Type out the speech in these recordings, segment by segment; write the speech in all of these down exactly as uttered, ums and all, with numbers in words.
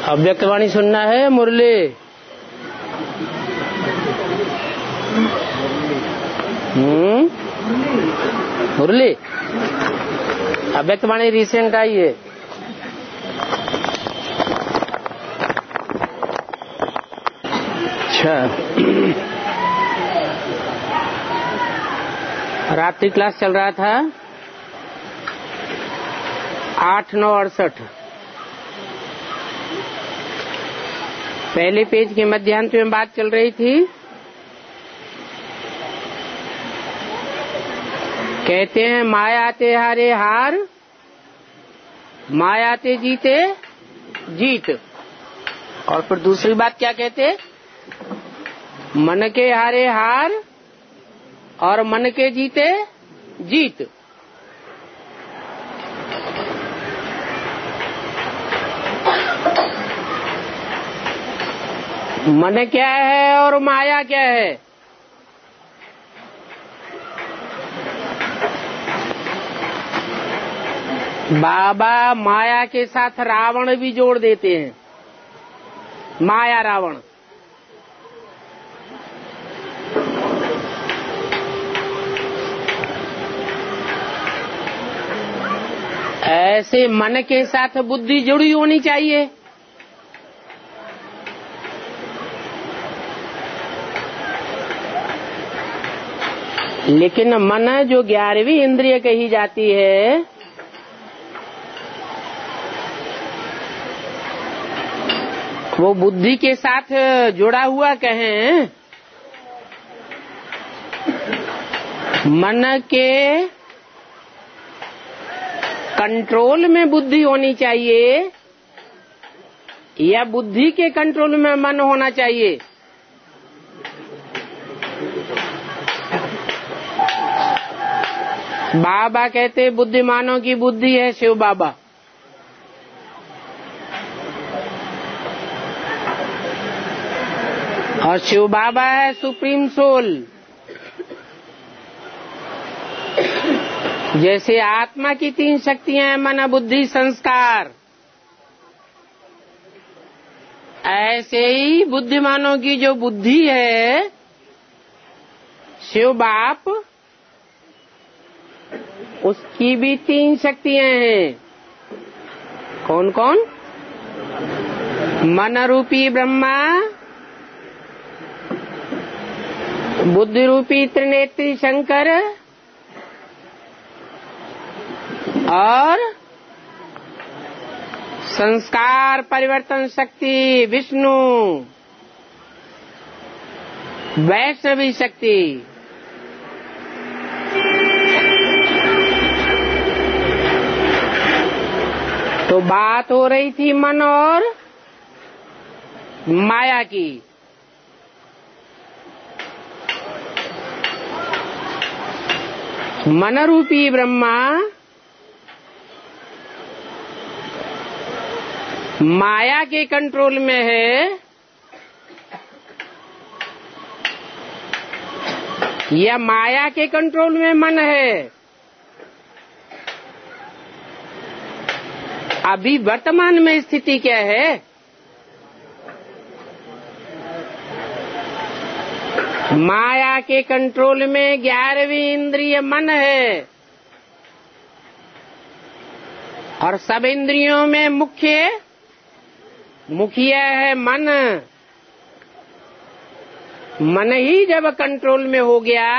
अव्यक्तवाणी सुनना है मुरली? हम्म मुरली अव्यक्तवाणी रिसेंट आई है। अच्छा रात्रि क्लास चल रहा था आठ नौ अड़सठ। पहले पेज के मध्यांत में बात चल रही थी। कहते हैं मायाते हारे हार, मायाते जीते जीत। और फिर दूसरी बात क्या कहते? मन के हारे हार और मन के जीते जीत। मन क्या है और माया क्या है? बाबा माया के साथ रावण भी जोड़ देते हैं। माया रावण। ऐसे मन के साथ बुद्धि जुड़ी होनी चाहिए। लेकिन मन जो ग्यारहवीं इंद्रिय कही जाती है, वो बुद्धि के साथ जुड़ा हुआ कहें। मन के कंट्रोल में बुद्धि होनी चाहिए या बुद्धि के कंट्रोल में मन होना चाहिए? बाबा कहते बुद्धिमानों की बुद्धि है शिव बाबा। और शिव बाबा है सुप्रीम सोल। जैसे आत्मा की तीन शक्तियां हैं, मन बुद्धि संस्कार, ऐसे ही बुद्धिमानों की जो बुद्धि है शिव बाप, उसकी भी तीन शक्तियां हैं। कौन कौन? मन रूपी ब्रह्मा, बुद्धि रूपी त्रिनेत्री शंकर और संस्कार परिवर्तन शक्ति विष्णु, वैष्णवी शक्ति। तो बात हो रही थी मन और माया की। मन रूपी ब्रह्मा माया के कंट्रोल में है या माया के कंट्रोल में मन है? अभी वर्तमान में स्थिति क्या है? माया के कंट्रोल में ग्यारहवीं इंद्रिय मन है और सब इंद्रियों में मुख्य मुखिया है मन। मन ही जब कंट्रोल में हो गया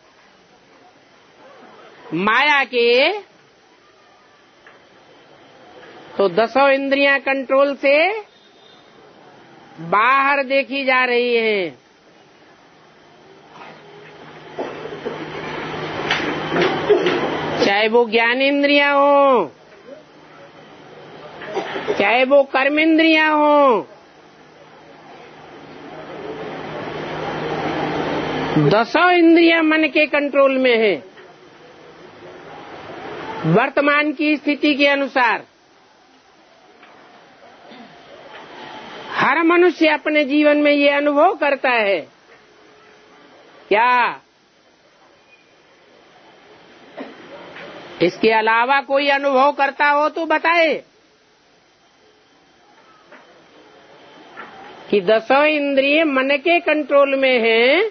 माया के, तो दसों इंद्रियां कंट्रोल से बाहर देखी जा रही हैं। चाहे वो ज्ञान इंद्रियां हो, चाहे वो कर्म इंद्रियां हो, दसों इंद्रियां मन के कंट्रोल में है वर्तमान की स्थिति के अनुसार। हर मनुष्य अपने जीवन में ये अनुभव करता है क्या? इसके अलावा कोई अनुभव करता हो तो बताए। कि दसों इंद्रिय मन के कंट्रोल में हैं,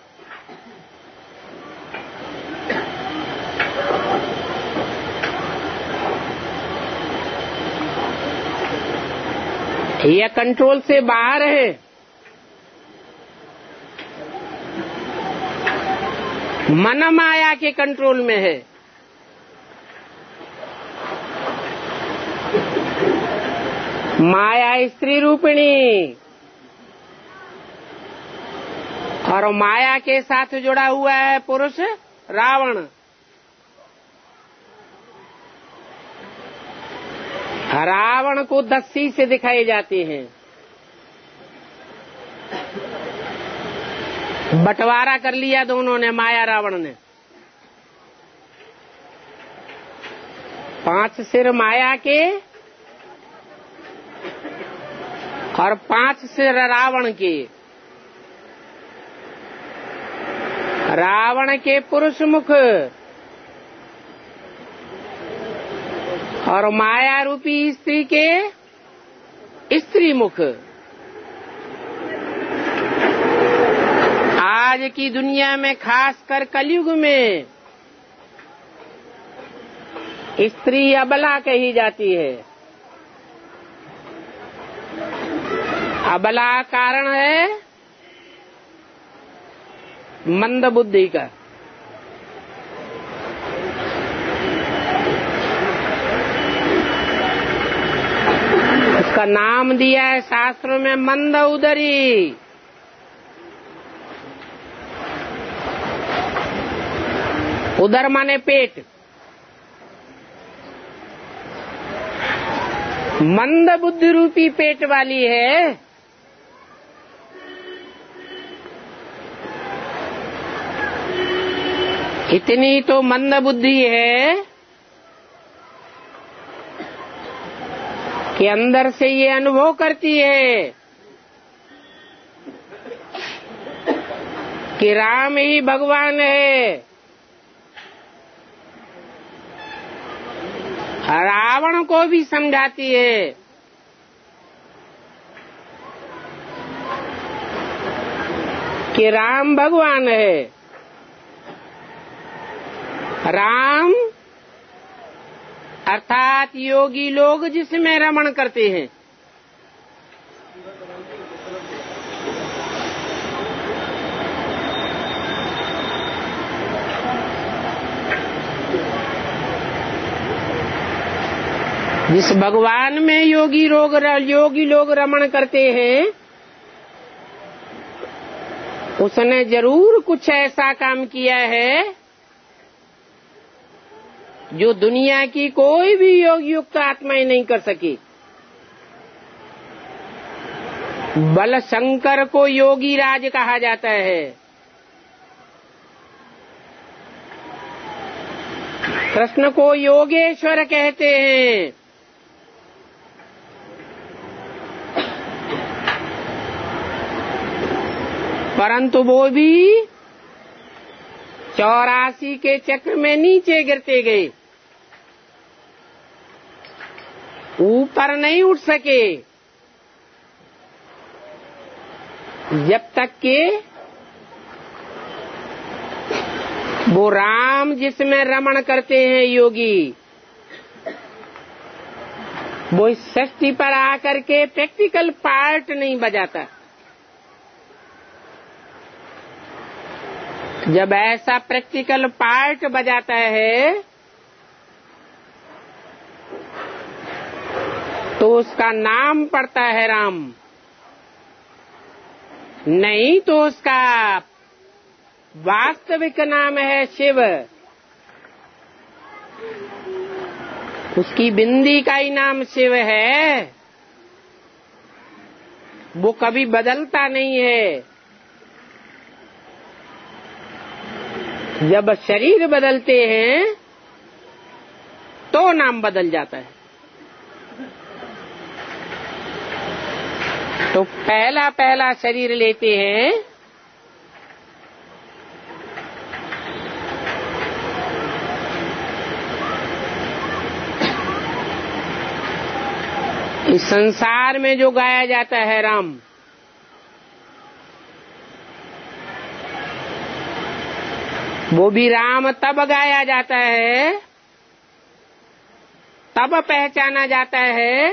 या कंट्रोल से बाहर है। मन माया के कंट्रोल में है। माया स्त्री रूपिणी और माया के साथ जुड़ा हुआ है पुरुष रावण। रावण को दस्सी से दिखाए जाते हैं। बंटवारा कर लिया दोनों ने, माया रावण ने। पांच सिर माया के और पांच सिर रावण के। रावण के पुरुष मुख और माया रूपी स्त्री के स्त्री मुख। आज की दुनिया में, खासकर कलयुग में, स्त्री अबला कही जाती है। अबला कारण है मंद बुद्धि का। उसका नाम दिया है शास्त्रों में मंद उदरी। उदर माने पेट। मंद बुद्धि रूपी पेट वाली है। इतनी तो मंद बुद्धि है कि अंदर से ये अनुभव करती है कि राम ही भगवान है। रावण को भी समझाती है कि राम भगवान है। राम अर्थात योगी लोग जिसमें रमण करते हैं। जिस भगवान में योगी लोग योगी लोग रमण करते हैं, उसने जरूर कुछ ऐसा काम किया है जो दुनिया की कोई भी योग युक्त आत्माएं नहीं कर सकी। बल शंकर को योगी राज कहा जाता है। कृष्ण को योगेश्वर कहते हैं। परंतु वो भी चौरासी के चक्र में नीचे गिरते गए, ऊपर नहीं उठ सके जब तक के वो राम जिसमें रमण करते हैं योगी, वो इस सृष्टि पर आकर के प्रैक्टिकल पार्ट नहीं बजाता। जब ऐसा प्रैक्टिकल पार्ट बजाता है तो उसका नाम पड़ता है राम, नहीं तो उसका वास्तविक नाम है शिव। उसकी बिंदी का ही नाम शिव है। वो कभी बदलता नहीं है। जब शरीर बदलते हैं तो नाम बदल जाता है। तो पहला पहला शरीर लेते हैं इस संसार में जो गाया जाता है राम, वो भी राम तब गाया जाता है, तब पहचाना जाता है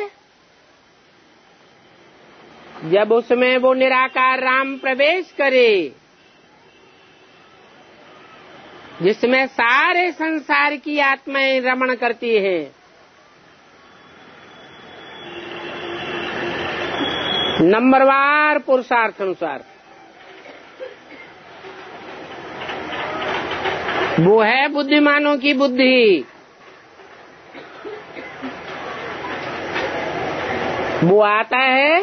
जब उसमें वो निराकार राम प्रवेश करे, जिसमें सारे संसार की आत्माएं रमण करती हैं। नंबरवार पुरुषार्थ अनुसार वो है बुद्धिमानों की बुद्धि। वो आता है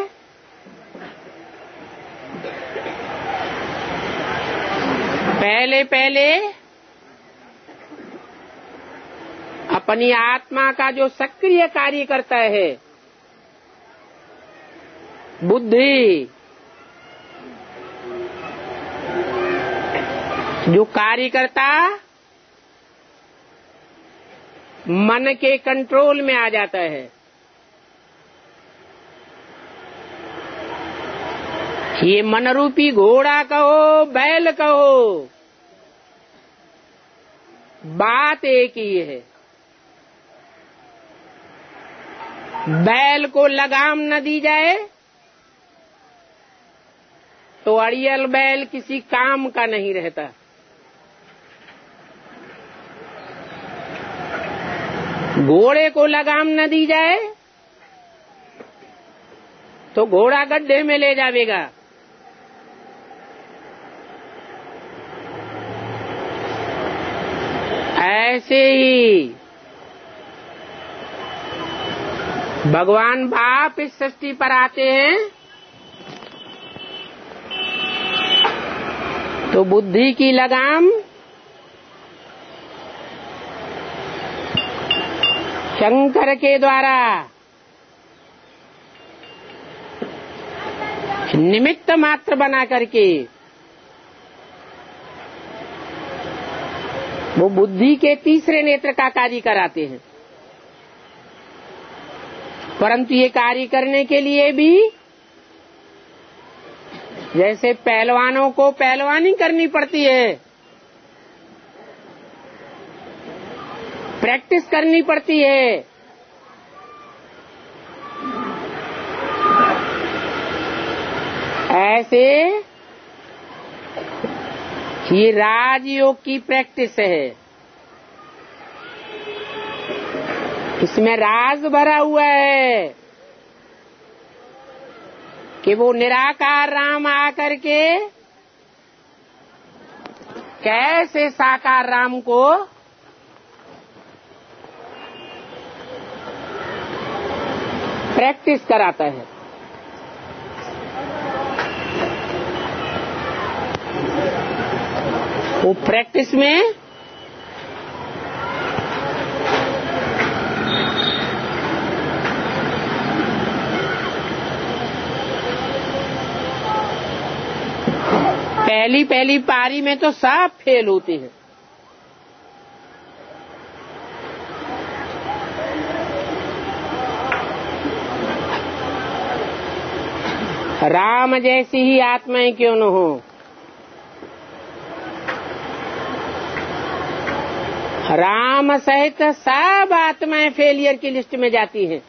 पहले पहले अपनी आत्मा का जो सक्रिय कार्य करता है बुद्धि, जो कार्यकर्ता मन के कंट्रोल में आ जाता है। ये मन रूपी घोड़ा कहो, बैल कहो, बात एक ही है। बैल को लगाम न दी जाए तो अड़ियल बैल किसी काम का नहीं रहता। घोड़े को लगाम न दी जाए तो घोड़ा गड्ढे में ले जाएगा। ऐसे ही भगवान बाप इस सृष्टि पर आते हैं तो बुद्धि की लगाम शंकर के द्वारा निमित्त मात्र बना करके वो बुद्धि के तीसरे नेत्र का कार्य कराते हैं। परंतु ये कार्य करने के लिए भी जैसे पहलवानों को पहलवानी करनी पड़ती है, प्रैक्टिस करनी पड़ती है, ऐसे ये राजयोग की प्रैक्टिस है। इसमें राज भरा हुआ है कि वो निराकार राम आकर के कैसे साकार राम को प्रैक्टिस कराता है। वो प्रैक्टिस में पहली पहली पारी में तो सब फेल होते हैं। राम जैसी ही आत्माएं क्यों न हो, राम सहित सब आत्माएं फेलियर की लिस्ट में जाती हैं।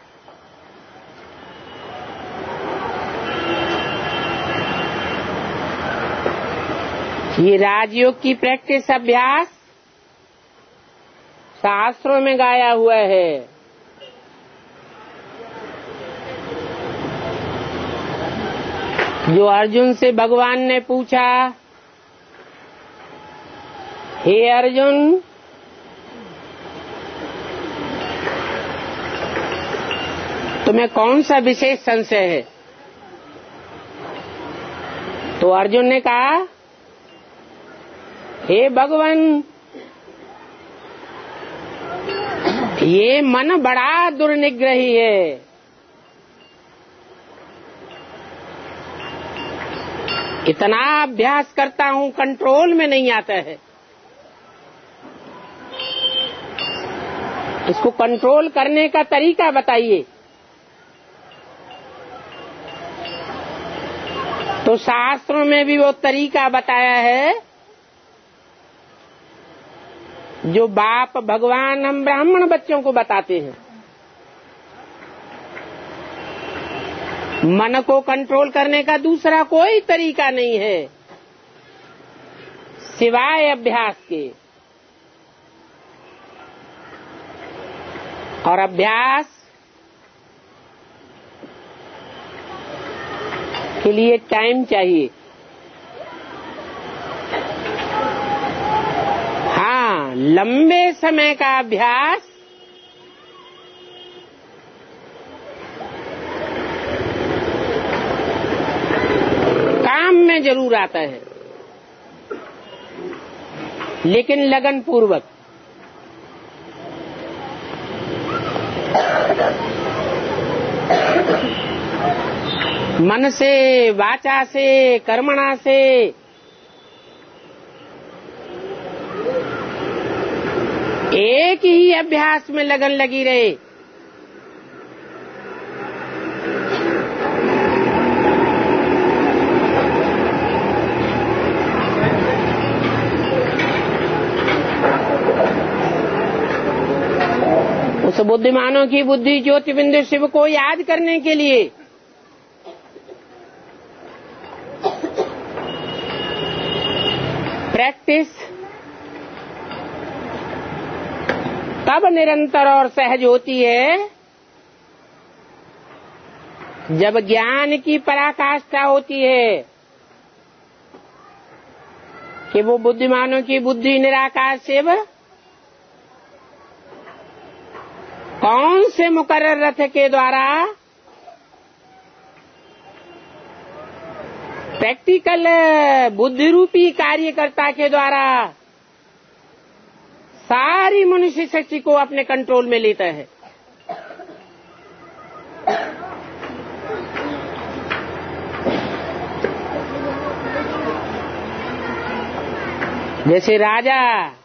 ये राजयोग की प्रैक्टिस अभ्यास शास्त्रों में गाया हुआ है। जो अर्जुन से भगवान ने पूछा, हे अर्जुन, तुम्हें कौन सा विशेष संशय है? तो अर्जुन ने कहा, हे भगवान, ये मन बड़ा दुर्निग्रही है। इतना अभ्यास करता हूँ, कंट्रोल में नहीं आता है। इसको कंट्रोल करने का तरीका बताइए। तो शास्त्रों में भी वो तरीका बताया है जो बाप भगवान हम ब्राह्मण बच्चों को बताते हैं। मन को कंट्रोल करने का दूसरा कोई तरीका नहीं है सिवाय अभ्यास के। और अभ्यास के लिए टाइम चाहिए। हाँ, लंबे समय का अभ्यास काम में जरूर आता है, लेकिन लगन पूर्वक। मन से, वाचा से, कर्मणा से एक ही अभ्यास में लगन लगी रहे। उस बुद्धिमानों की बुद्धि ज्योति बिंदु शिव को याद करने के लिए प्रैक्टिस तब निरंतर और सहज होती है जब ज्ञान की पराकाष्ठा होती है कि वो बुद्धिमानों की बुद्धि निराकार शिव कौन से मुकर्रर रथ के द्वारा प्रैक्टिकल बुद्धि रूपी कार्यकर्ता के द्वारा सारी मनुष्य शक्ति को अपने कंट्रोल में लेता है। जैसे राजा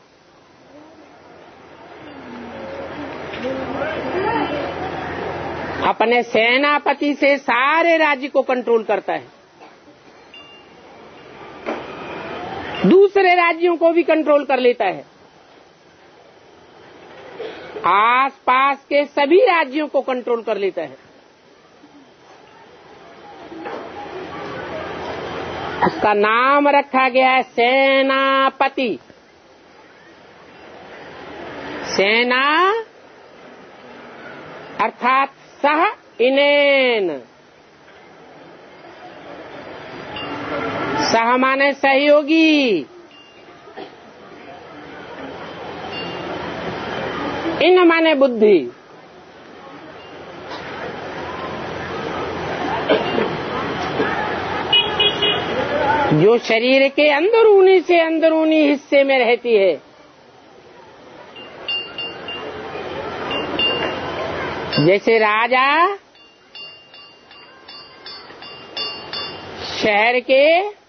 अपने सेनापति से सारे राज्य को कंट्रोल करता है, दूसरे राज्यों को भी कंट्रोल कर लेता है, आसपास के सभी राज्यों को कंट्रोल कर लेता है। उसका नाम रखा गया है सेनापति। सेना अर्थात सह इनेन, सह माने सहयोगी, इन माने बुद्धि। जो शरीर के अंदरूनी से अंदरूनी हिस्से में रहती है। जैसे राजा शहर के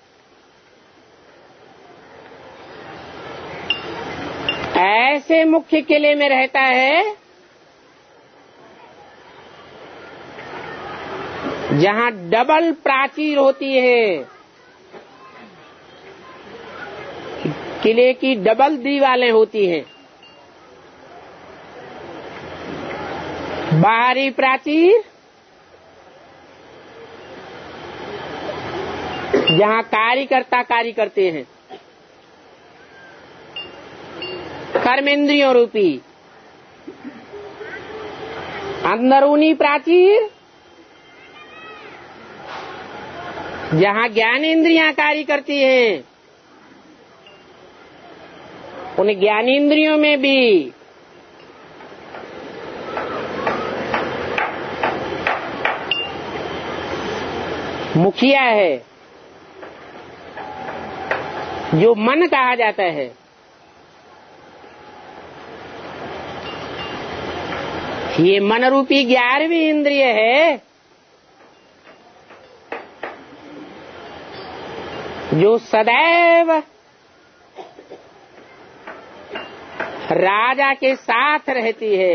ऐसे मुख्य किले में रहता है जहां डबल प्राचीर होती है, किले की डबल दीवारें होती हैं। बाहरी प्राचीर जहां कार्यकर्ता कार्य करते हैं, कर्मेंद्रियों रूपी। अंदरूनी प्राचीर जहां ज्ञानेंद्रियां कार्य करती हैं, उन ज्ञानेंद्रियों में भी मुखिया है जो मन कहा जाता है। ये मन रूपी ग्यारहवीं इंद्रिय है जो सदैव राजा के साथ रहती है।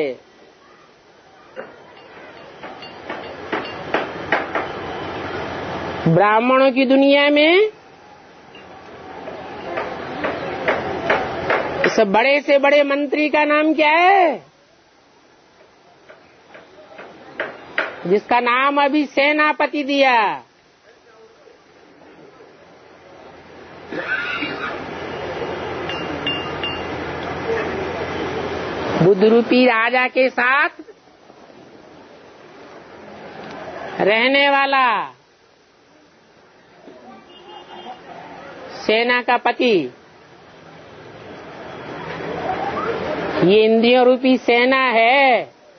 ब्राह्मणों की दुनिया में उस बड़े से बड़े मंत्री का नाम क्या है, जिसका नाम अभी सेनापति दिया? बुद्ध रूपी राजा के साथ रहने वाला सेना का पति, ये इंद्रियों रूपी सेना है।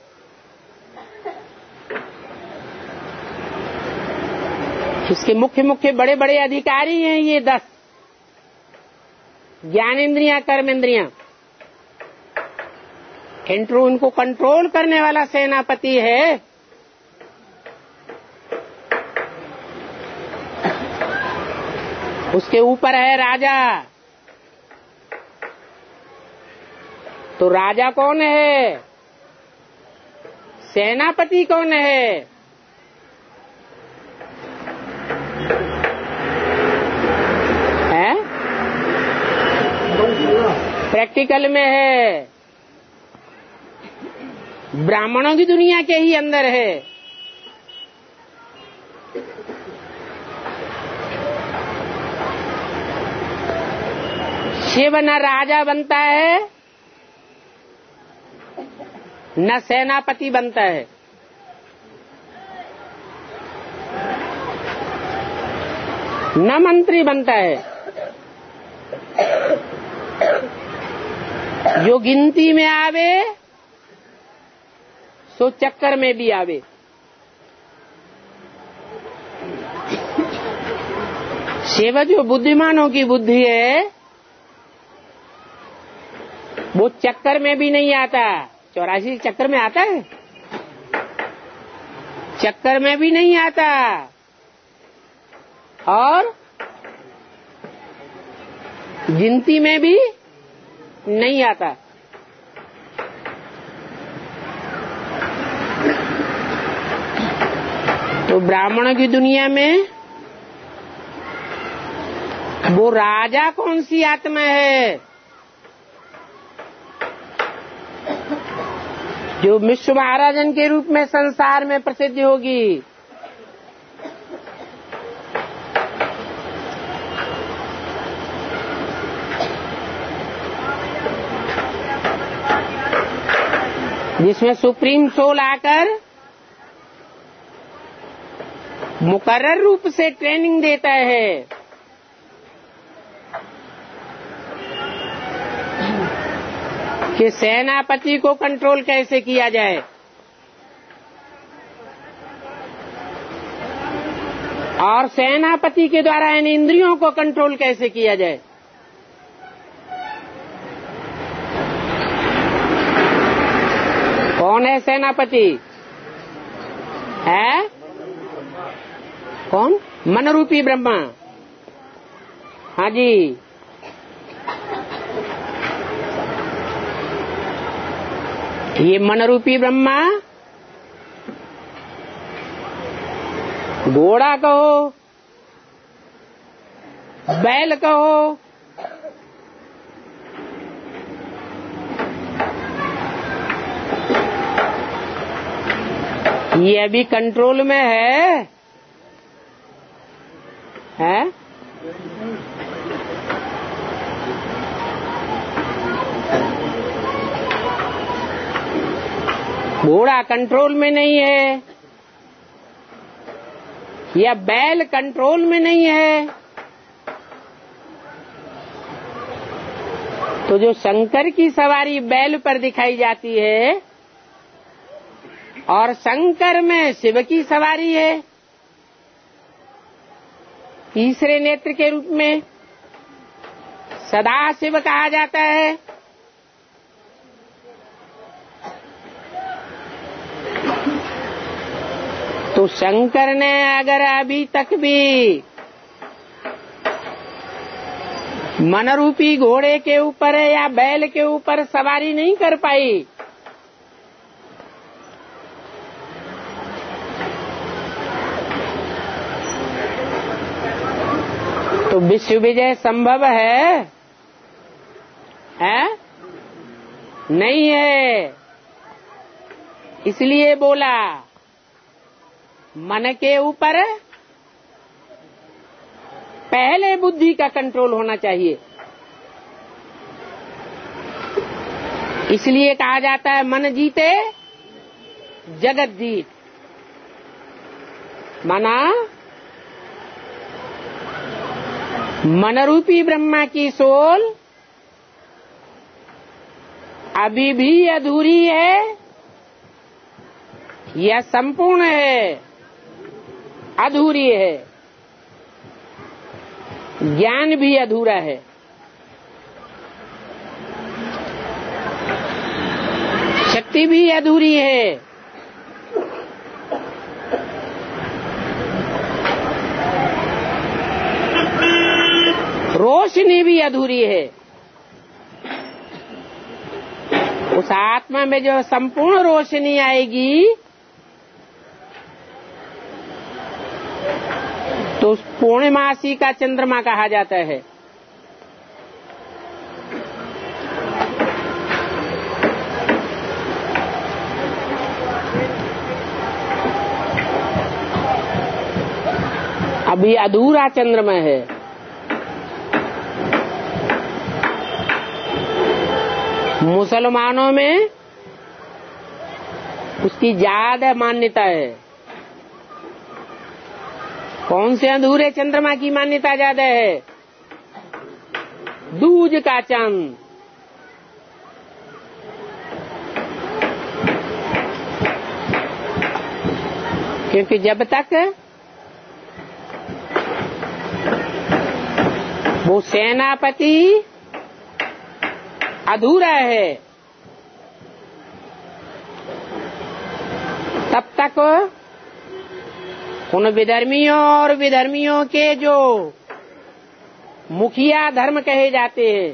इसके मुख्य मुख्य बड़े बड़े अधिकारी हैं ये दस ज्ञानेंद्रियां, कर्मेंद्रियां। इंट्रो उनको कंट्रोल करने वाला सेनापति है। उसके ऊपर है राजा। तो राजा कौन है, सेनापति कौन है? हैं? प्रैक्टिकल में है, ब्राह्मणों की दुनिया के ही अंदर है। शिव न राजा बनता है न सेनापति बनता है। न मंत्री बनता है। जो गिनती में आवे सो चक्कर में भी आवे। शिव जो बुद्धिमानों की बुद्धि है वो चक्कर में भी नहीं आता। चौरासी चक्कर में आता है, चक्कर में भी नहीं आता और गिनती में भी नहीं आता। तो ब्राह्मणों की दुनिया में वो राजा कौन सी आत्मा है जो विश्व महाराजन के रूप में संसार में प्रसिद्ध होगी? जिसमें सुप्रीम सोल आकर मुकर्रर रूप से ट्रेनिंग देता है। कि सेनापति को कंट्रोल कैसे किया जाए और सेनापति के द्वारा इन इंद्रियों को कंट्रोल कैसे किया जाए। कौन है सेनापति? है कौन? मनरूपी ब्रह्मा। हाँ जी, ये मनरूपी ब्रह्मा घोड़ा कहो, बैल कहो, ये अभी कंट्रोल में है, है? घोड़ा कंट्रोल में नहीं है या बैल कंट्रोल में नहीं है। तो जो शंकर की सवारी बैल पर दिखाई जाती है और शंकर में शिव की सवारी है तीसरे नेत्र के रूप में, सदा शिव कहा जाता है। तो शंकर ने अगर अभी तक भी मनरूपी घोड़े के ऊपर या बैल के ऊपर सवारी नहीं कर पाई तो विश्व विजय संभव है? है? नहीं है। इसलिए बोला मन के ऊपर पहले बुद्धि का कंट्रोल होना चाहिए। इसलिए कहा जाता है मन जीते जगत जीत। माना मन रूपी ब्रह्मा की सोल अभी भी अधूरी है या संपूर्ण है? अधूरी है। ज्ञान भी अधूरा है। शक्ति भी अधूरी है। रोशनी भी अधूरी है। उस आत्मा में जो संपूर्ण रोशनी आएगी तो उस पूर्णिमासी का चंद्रमा कहा जाता है। अभी अधूरा चंद्रमा है। मुसलमानों में उसकी ज्यादा मान्यता है। कौन से अधूरे चंद्रमा की मान्यता ज्यादा है? दूज का चांद। क्योंकि जब तक वो सेनापति अधूरा है तब तक उन विधर्मियों और विधर्मियों के जो मुखिया धर्म कहे जाते हैं,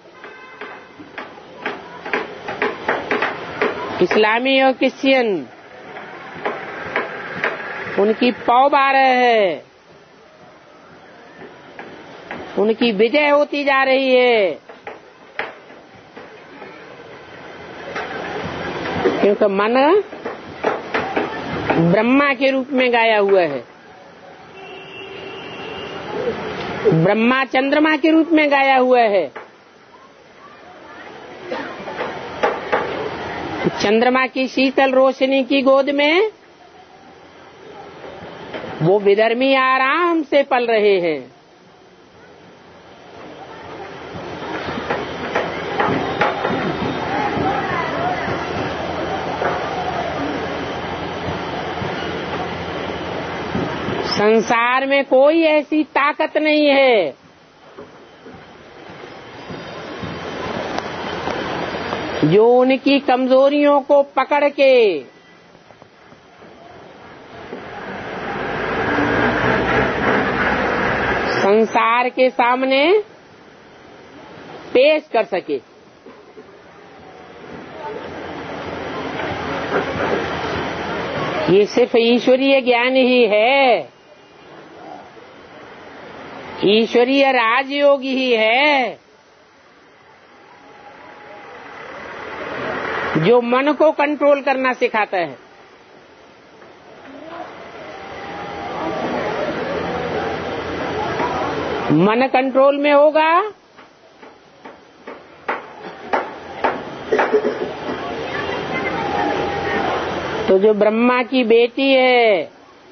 इस्लामी और क्रिश्चियन, उनकी पौबारह है, उनकी विजय होती जा रही है। क्योंकि मन ब्रह्मा के रूप में गाया हुआ है, ब्रह्मा चंद्रमा के रूप में गाया हुआ है। चंद्रमा की शीतल रोशनी की गोद में वो विधर्मी आराम से पल रहे हैं। संसार में कोई ऐसी ताकत नहीं है जो उनकी कमजोरियों को पकड़ के संसार के सामने पेश कर सके। ये सिर्फ ईश्वरीय ज्ञान ही है, ईश्वरीय राजयोग ही है जो मन को कंट्रोल करना सिखाता है। मन कंट्रोल में होगा तो जो ब्रह्मा की बेटी है,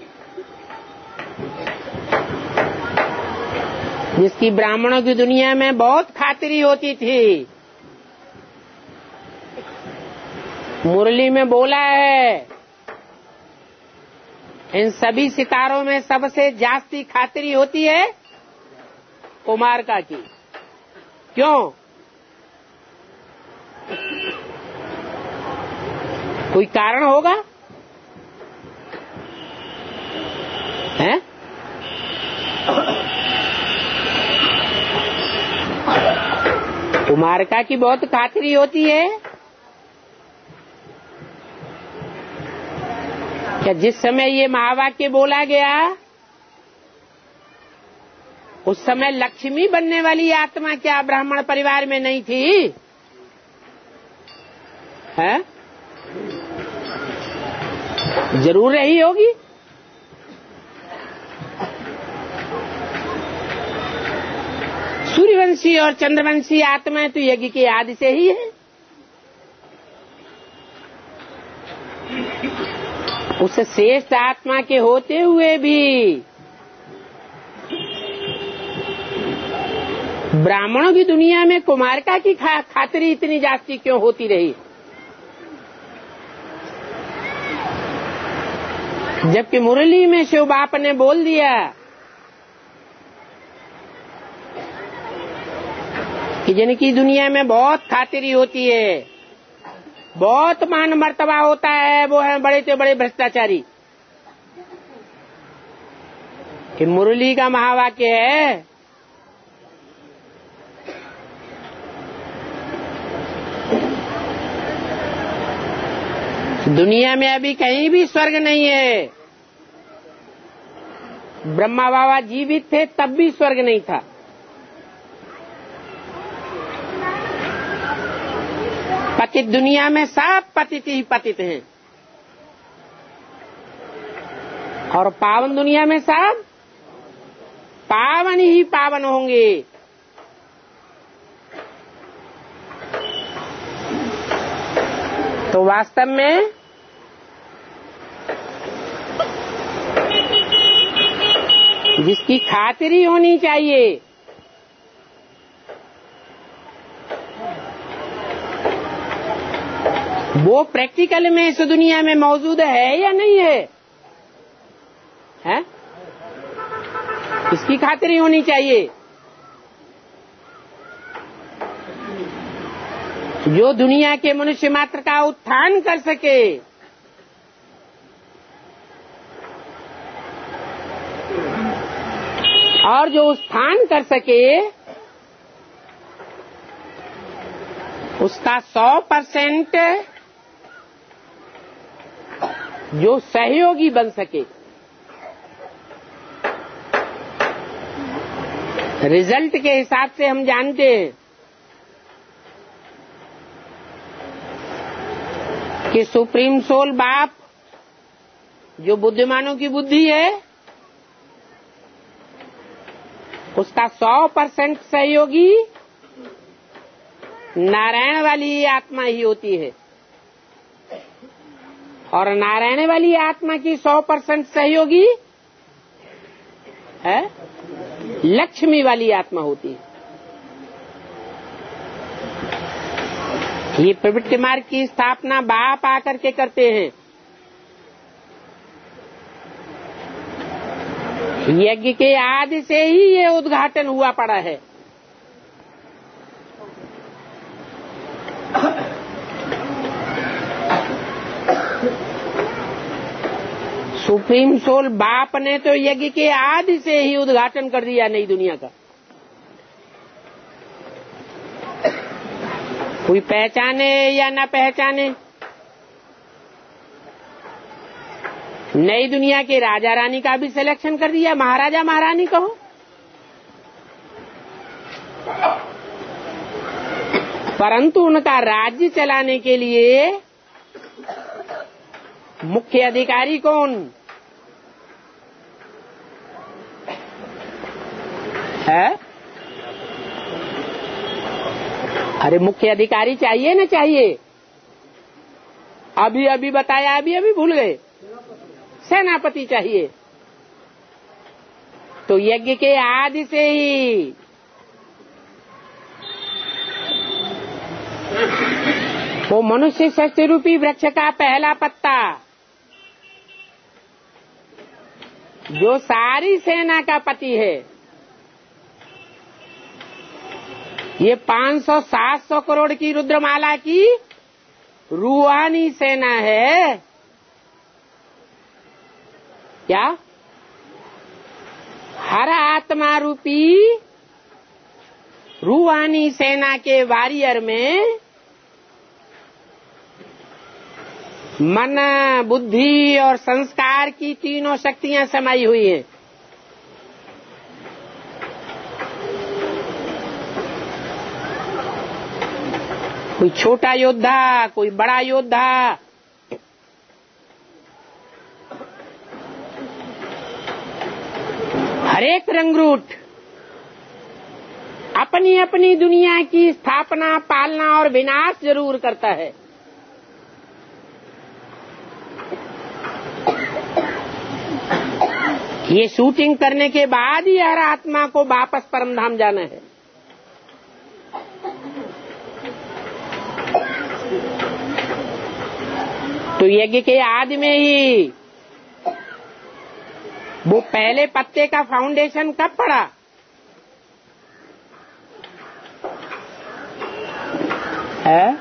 जिसकी ब्राह्मणों की दुनिया में बहुत खातिरी होती थी, मुरली में बोला है इन सभी सितारों में सबसे जास्ती खातिरी होती है कुमारका की। क्यों? कोई कारण होगा? हैं? कुमारका की बहुत खातिरी होती है। क्या जिस समय ये महावाक्य बोला गया उस समय लक्ष्मी बनने वाली आत्मा क्या ब्राह्मण परिवार में नहीं थी? है? जरूर रही होगी। सूर्यवंशी और चंद्रवंशी आत्मा तो यज्ञ के आदि से ही है। उस श्रेष्ठ आत्मा के होते हुए भी ब्राह्मणों की दुनिया में कुमारिका की खा, खातिरी इतनी जास्ती क्यों होती रही? जबकि मुरली में शिव बाप ने बोल दिया कि जिनकी दुनिया में बहुत खातिरी होती है, बहुत मान मर्तबा होता है, वो है बड़े से बड़े भ्रष्टाचारी। कि मुरली का महावाक्य है, दुनिया में अभी कहीं भी स्वर्ग नहीं है। ब्रह्मा बाबा जीवित थे तब भी स्वर्ग नहीं था। पतित दुनिया में सब पतित ही पतित हैं और पावन दुनिया में सब पावन ही पावन होंगे। तो वास्तव में जिसकी खातिरी होनी चाहिए वो प्रैक्टिकल में इस दुनिया में मौजूद है या नहीं है? हैं? इसकी खातिरी होनी चाहिए। जो दुनिया के मनुष्य मात्र का उत्थान कर सके, और जो उत्थान कर सके उसका सौ परसेंट जो सहयोगी बन सके। रिजल्ट के हिसाब से हम जानते हैं कि सुप्रीम सोल बाप जो बुद्धिमानों की बुद्धि है उसका सौ परसेंट सहयोगी नारायण वाली आत्मा ही होती है, और नारायण वाली आत्मा की सौ परसेंट सहयोगी है लक्ष्मी वाली आत्मा होती है। ये प्रवृत्ति मार्ग की स्थापना बाप आकर के करते हैं। यज्ञ के आदि से ही ये उद्घाटन हुआ पड़ा है। सुप्रीम सोल बाप ने तो यज्ञ के आदि से ही उद्घाटन कर दिया नई दुनिया का। कोई पहचाने या न पहचाने, नई दुनिया के राजा रानी का भी सिलेक्शन कर दिया, महाराजा महारानी कहो। परंतु उनका राज्य चलाने के लिए मुख्य अधिकारी कौन है? अरे मुख्य अधिकारी चाहिए ना चाहिए? अभी अभी बताया, अभी अभी भूल गए। सेनापति चाहिए। तो यज्ञ के आदि से ही वो मनुष्य शक्ति रूपी वृक्ष का पहला पत्ता जो सारी सेना का पति है, ये पाँच सौ सात सौ करोड़ की रुद्रमाला की रूहानी सेना है। क्या? हर आत्मा रूपी रूहानी सेना के वॉरियर में मन, बुद्धि और संस्कार की तीनों शक्तियां समाई हुई हैं। कोई छोटा योद्धा, कोई बड़ा योद्धा, हरेक रंगरूट अपनी अपनी दुनिया की स्थापना, पालना और विनाश जरूर करता है। ये शूटिंग करने के बाद ही हर आत्मा को वापस परमधाम जाना है। तो यज्ञ के आदि में ही वो पहले पत्ते का फाउंडेशन कब पड़ा? है?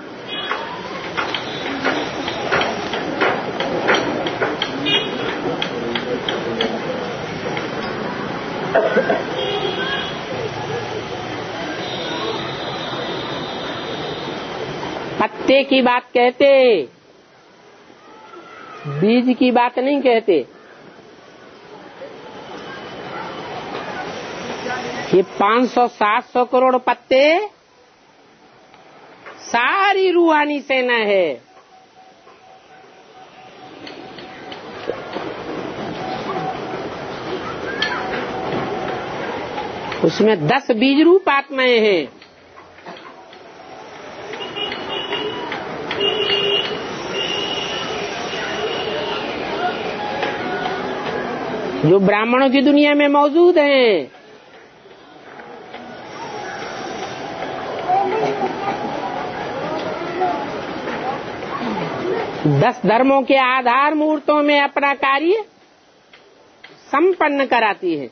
पत्ते की बात कहते, बीज की बात नहीं कहते। ये पाँच सौ सात सौ करोड़ पत्ते सारी रूहानी सेना है। उसमें दस बीज रूप आत्माएं हैं। जो ब्राह्मणों की दुनिया में मौजूद हैं। दस धर्मों के आधार मूर्तों में अपना कार्य संपन्न कराती है।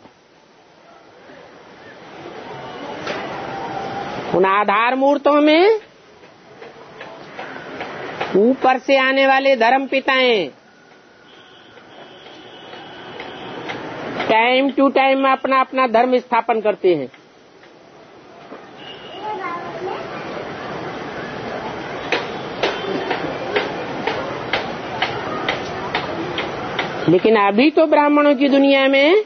उन आधार मूर्तों में ऊपर से आने वाले धर्म पिताएं टाइम टू टाइम अपना अपना धर्म स्थापन करते हैं। लेकिन अभी तो ब्राह्मणों की दुनिया में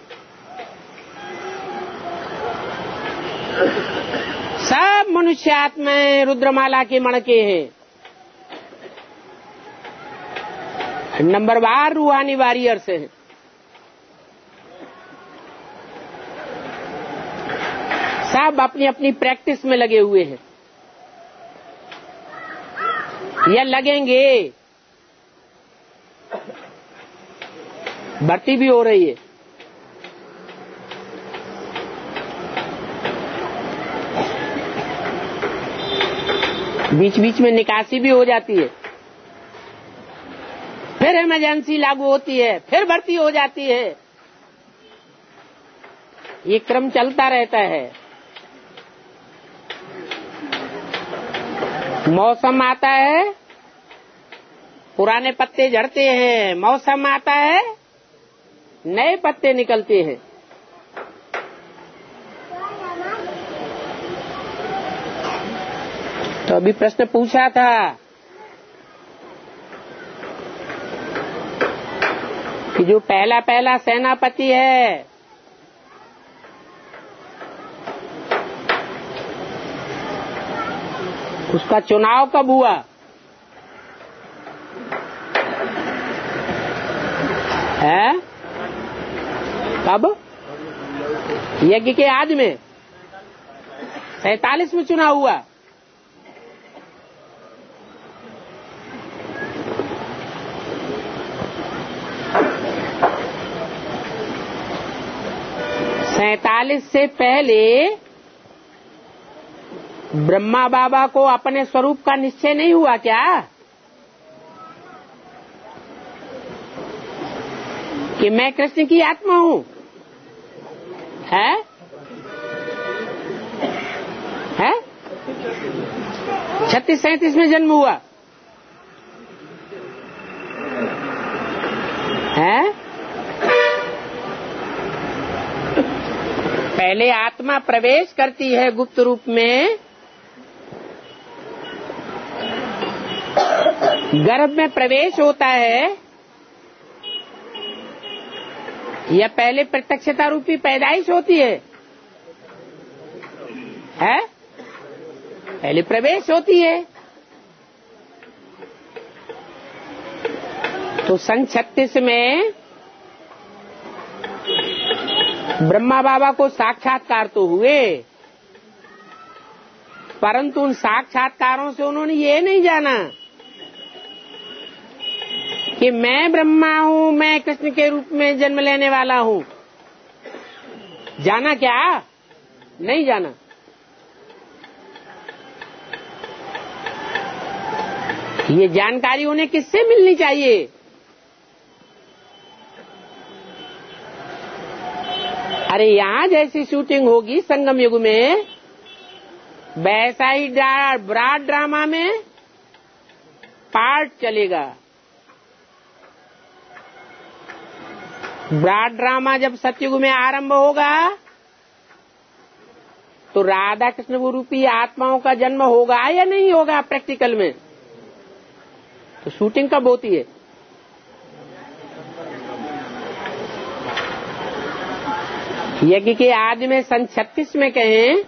सब मनुष्य आत्माएं रुद्रमाला के मणके हैं। नंबरवार रूहानी वॉरियर्स हैं। सब अपनी अपनी प्रैक्टिस में लगे हुए हैं या लगेंगे। भर्ती भी हो रही है। बीच बीच में निकासी भी हो जाती है, फिर इमरजेंसी लागू होती है, फिर भर्ती हो जाती है। ये क्रम चलता रहता है। मौसम आता है, पुराने पत्ते झड़ते हैं। मौसम आता है, नए पत्ते निकलते हैं। तो अभी प्रश्न पूछा था कि जो पहला पहला सेनापति है उसका चुनाव कब हुआ? है कब? यज्ञ के आदि में सैतालीस में चुनाव हुआ। सैतालीस से पहले ब्रह्मा बाबा को अपने स्वरूप का निश्चय नहीं हुआ क्या? कि मैं कृष्ण की आत्मा हूँ? है है छत्तीस सैंतीस में जन्म हुआ है। पहले आत्मा प्रवेश करती है गुप्त रूप में, गर्भ में प्रवेश होता है, या पहले प्रत्यक्षता रूपी पैदाइश होती है? है पहले प्रवेश होती है। तो सन छत्तीस में ब्रह्मा बाबा को साक्षात्कार तो हुए, परंतु उन साक्षात्कारों से उन्होंने ये नहीं जाना कि मैं ब्रह्मा हूँ, मैं कृष्ण के रूप में जन्म लेने वाला हूँ। जाना क्या? नहीं जाना। ये जानकारी उन्हें किससे मिलनी चाहिए? अरे यहाँ जैसी शूटिंग होगी संगम युग में, वैसा ही ब्रॉड ड्रामा में पार्ट चलेगा। ब्रॉड ड्रामा जब सतयुग में आरंभ होगा तो राधा कृष्ण रूपी आत्माओं का जन्म होगा या नहीं होगा प्रैक्टिकल में? तो शूटिंग कब होती है? यज्ञ के आदि में सन छत्तीस में कहें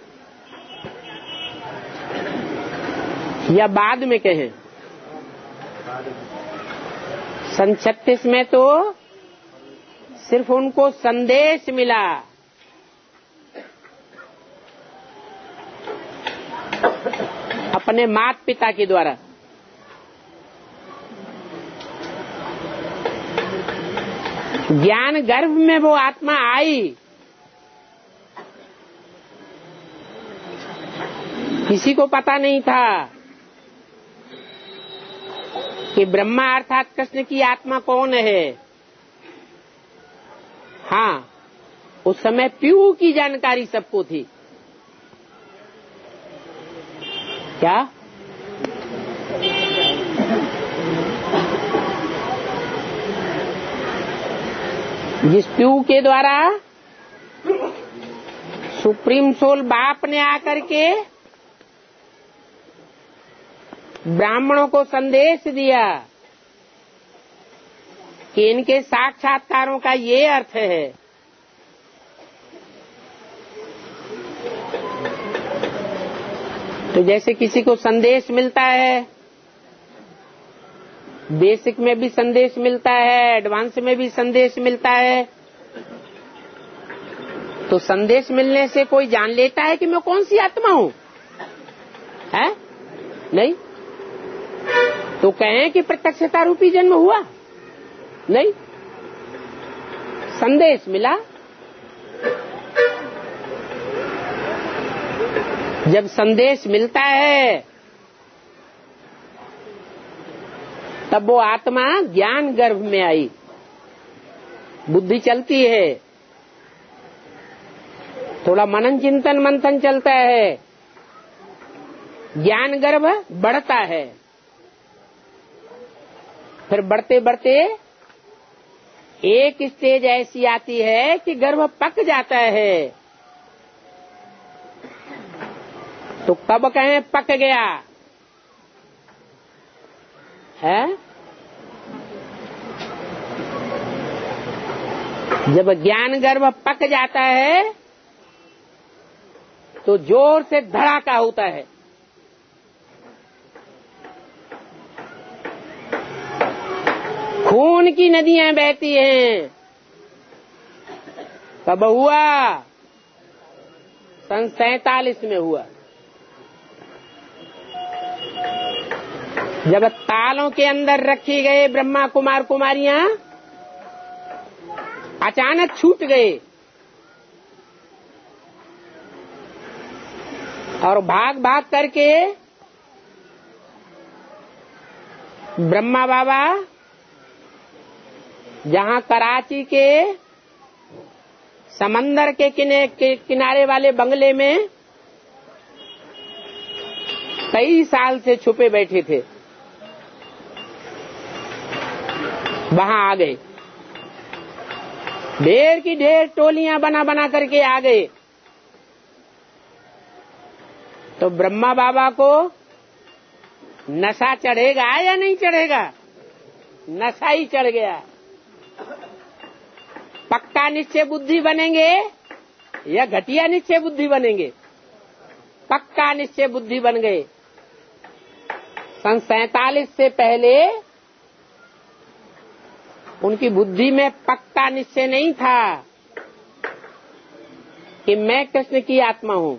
या बाद में कहें? सन छत्तीस में तो सिर्फ उनको संदेश मिला, अपने माता पिता के द्वारा। ज्ञान गर्भ में वो आत्मा आई, किसी को पता नहीं था कि ब्रह्मा अर्थात कृष्ण की आत्मा कौन है। हाँ, उस समय पीयू की जानकारी सबको थी। क्या? जिस पीयू के द्वारा सुप्रीम सोल बाप ने आकर के ब्राह्मणों को संदेश दिया कि इनके साक्षात्कारों का ये अर्थ है। तो जैसे किसी को संदेश मिलता है, बेसिक में भी संदेश मिलता है, एडवांस में भी संदेश मिलता है, तो संदेश मिलने से कोई जान लेता है कि मैं कौन सी आत्मा हूँ? है? नहीं। तो कहें कि प्रत्यक्षता रूपी जन्म हुआ? नहीं, संदेश मिला। जब संदेश मिलता है तब वो आत्मा ज्ञान गर्भ में आई, बुद्धि चलती है, थोड़ा मनन चिंतन मंथन चलता है, ज्ञान गर्भ बढ़ता है। फिर बढ़ते बढ़ते एक स्टेज ऐसी आती है कि गर्भ पक जाता है। तो कब कहें पक गया है? जब ज्ञान गर्भ पक जाता है तो जोर से धड़ाका होता है। खून की नदियां बहती हैं। कब हुआ? सन सैतालीस में हुआ, जब तालों के अंदर रखी गए ब्रह्मा कुमार कुमारियां अचानक छूट गए और भाग भाग करके ब्रह्मा बाबा जहां कराची के समंदर के किने, के किनारे वाले बंगले में कई साल से छुपे बैठे थे, वहां आ गए। ढेर की ढेर टोलियां बना बना करके आ गए। तो ब्रह्मा बाबा को नशा चढ़ेगा या नहीं चढ़ेगा? नशा ही चढ़ गया। पक्का निश्चय बुद्धि बनेंगे या घटिया निश्चय बुद्धि बनेंगे? पक्का निश्चय बुद्धि बन गए। सन सैतालीस से पहले उनकी बुद्धि में पक्का निश्चय नहीं था कि मैं कृष्ण की आत्मा हूं।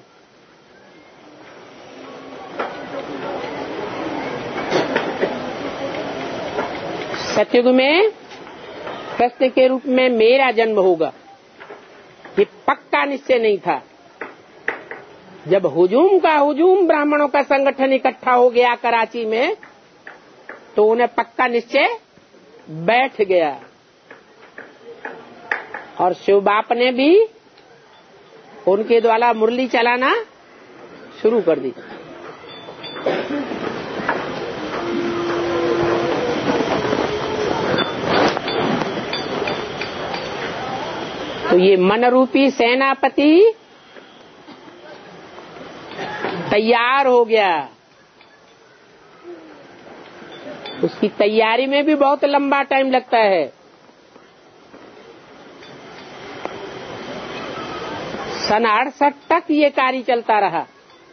सतयुग में कृष्ण के रूप में मेरा जन्म होगा, ये पक्का निश्चय नहीं था। जब हुजूम का हुजूम ब्राह्मणों का संगठन इकट्ठा हो गया कराची में, तो उन्हें पक्का निश्चय बैठ गया और शिव बाप ने भी उनके द्वारा मुरली चलाना शुरू कर दी। तो ये मन रूपी सेनापति तैयार हो गया। उसकी तैयारी में भी बहुत लंबा टाइम लगता है। सन अड़सठ तक ये कार्य चलता रहा।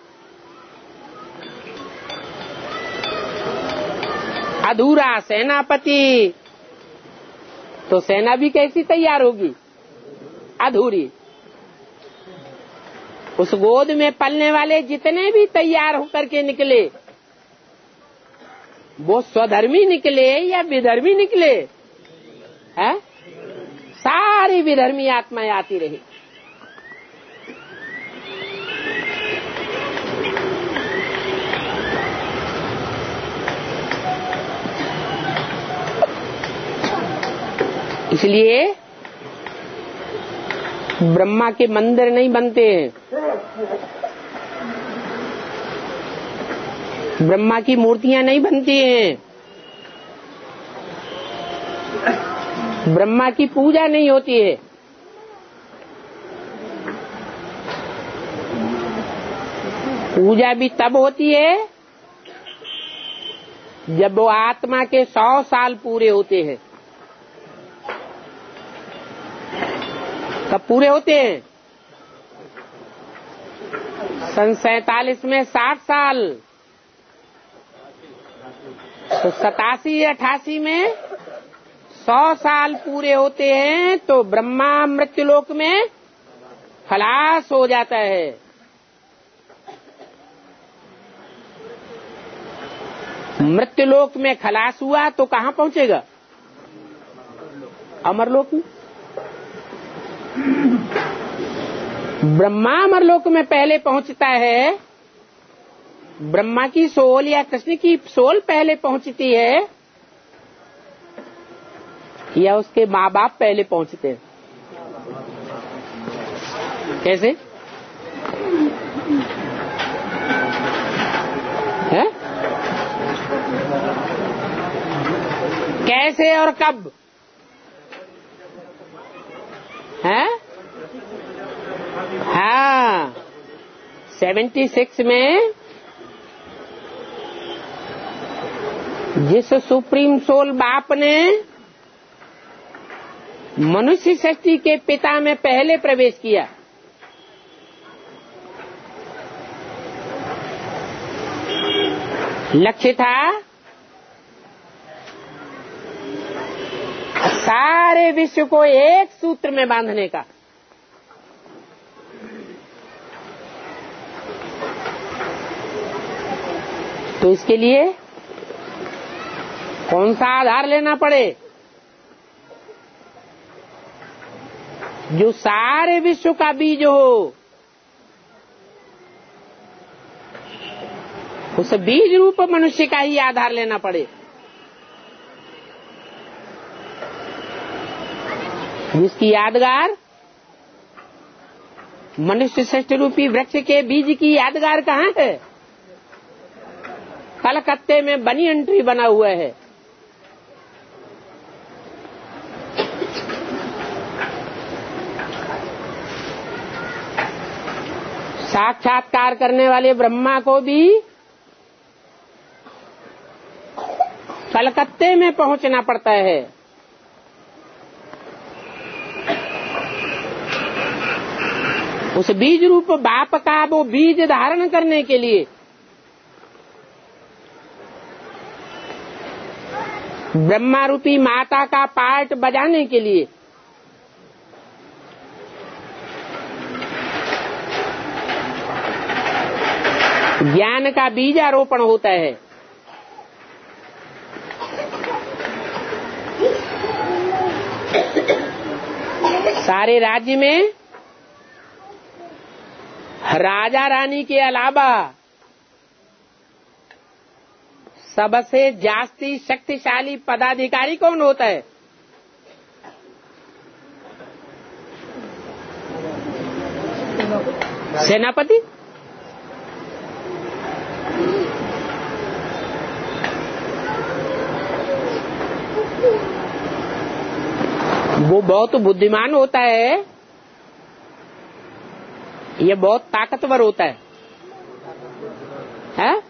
अधूरा सेनापति, तो सेना भी कैसी तैयार होगी? अधूरी। उस गोद में पलने वाले जितने भी तैयार होकर के निकले, वो स्वधर्मी निकले या विधर्मी निकले? है? सारी विधर्मी आत्माएं आती रही। इसलिए ब्रह्मा के मंदिर नहीं बनते हैं, ब्रह्मा की मूर्तियां नहीं बनती हैं, ब्रह्मा की पूजा नहीं होती है। पूजा भी तब होती है जब वो आत्मा के सौ साल पूरे होते हैं। कब पूरे होते हैं? सन सैतालीस में साठ साल, तो सतासी अठासी में सौ साल पूरे होते हैं, तो ब्रह्मा मृत्युलोक में खलास हो जाता है। मृत्युलोक में खलास हुआ तो कहाँ पहुंचेगा? अमरलोक में। ब्रह्मा अमरलोक में पहले पहुंचता है, ब्रह्मा की सोल या कृष्ण की सोल पहले पहुंचती है, या उसके माँ बाप पहले पहुंचते हैं? कैसे है? कैसे और कब है? हाँ, सेवेंटी सिक्स में जिस सुप्रीम सोल बाप ने मनुष्य सृष्टि के पिता में पहले प्रवेश किया, लक्ष्य था सारे विश्व को एक सूत्र में बांधने का। तो इसके लिए कौन सा आधार लेना पड़े? जो सारे विश्व का बीज हो, उस बीज रूप मनुष्य का ही आधार लेना पड़े, जिसकी यादगार मनुष्य श्रेष्ठ रूपी वृक्ष के बीज की यादगार कहाँ है? कलकत्ते में बनी एंट्री बना हुआ है। साक्षात्कार करने वाले ब्रह्मा को भी कलकत्ते में पहुंचना पड़ता है। उस बीज रूप बाप का वो बीज धारण करने के लिए ब्रह्मा रूपी माता का पार्ट बजाने के लिए ज्ञान का बीजारोपण होता है। सारे राज्य में राजा रानी के अलावा सबसे जास्ती शक्तिशाली पदाधिकारी कौन होता है? सेनापति। वो बहुत बुद्धिमान होता है, ये बहुत ताकतवर होता है, है?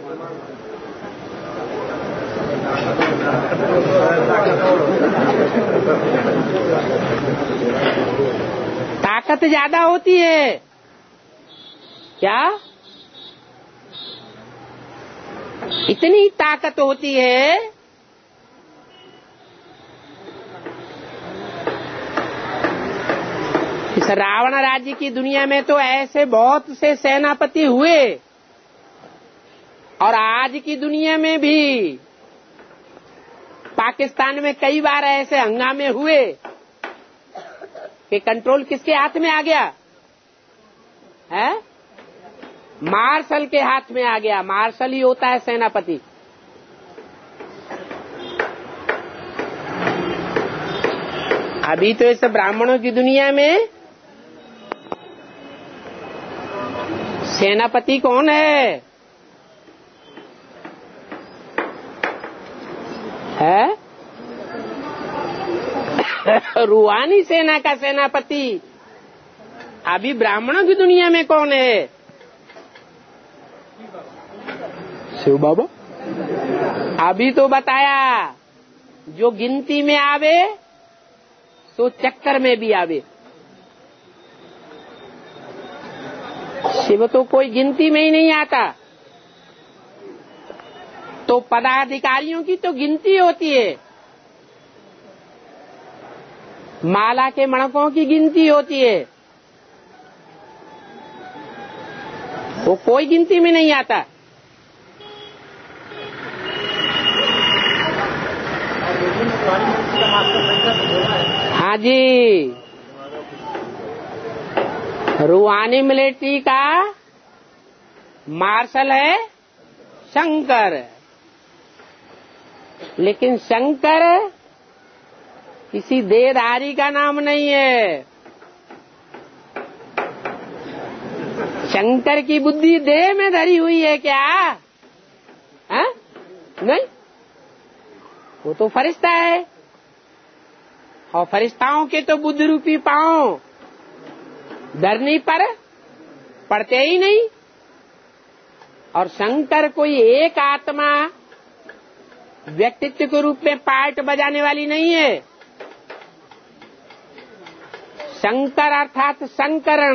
ताकत ज्यादा होती है क्या? इतनी ताकत होती है इस रावण राज्य की दुनिया में तो ऐसे बहुत से सेनापति हुए, और आज की दुनिया में भी पाकिस्तान में कई बार ऐसे हंगामे हुए कि कंट्रोल किसके हाथ में आ गया है? मार्शल के हाथ में आ गया। मार्शल ही होता है सेनापति। अभी तो इस ब्राह्मणों की दुनिया में सेनापति कौन है? है रूहानी सेना का सेनापति। अभी ब्राह्मणों की दुनिया में कौन है? शिव बाबा। अभी तो बताया, जो गिनती में आवे तो चक्कर में भी आवे। शिव तो कोई गिनती में ही नहीं आता। तो पदाधिकारियों की तो गिनती होती है, माला के मणकों की गिनती होती है, वो कोई गिनती में नहीं आता। हाँ जी, रूहानी मिलिट्री का मार्शल है शंकर। लेकिन शंकर किसी देहधारी का नाम नहीं है। शंकर की बुद्धि देह में धरी हुई है क्या? है? नहीं, वो तो फरिश्ता है, और फरिश्ताओं के तो बुद्ध रूपी पांव धरनी पर पड़ते ही नहीं। और शंकर कोई एक आत्मा व्यक्तित्व के रूप में पार्ट बजाने वाली नहीं है। शंकर अर्थात संकरण,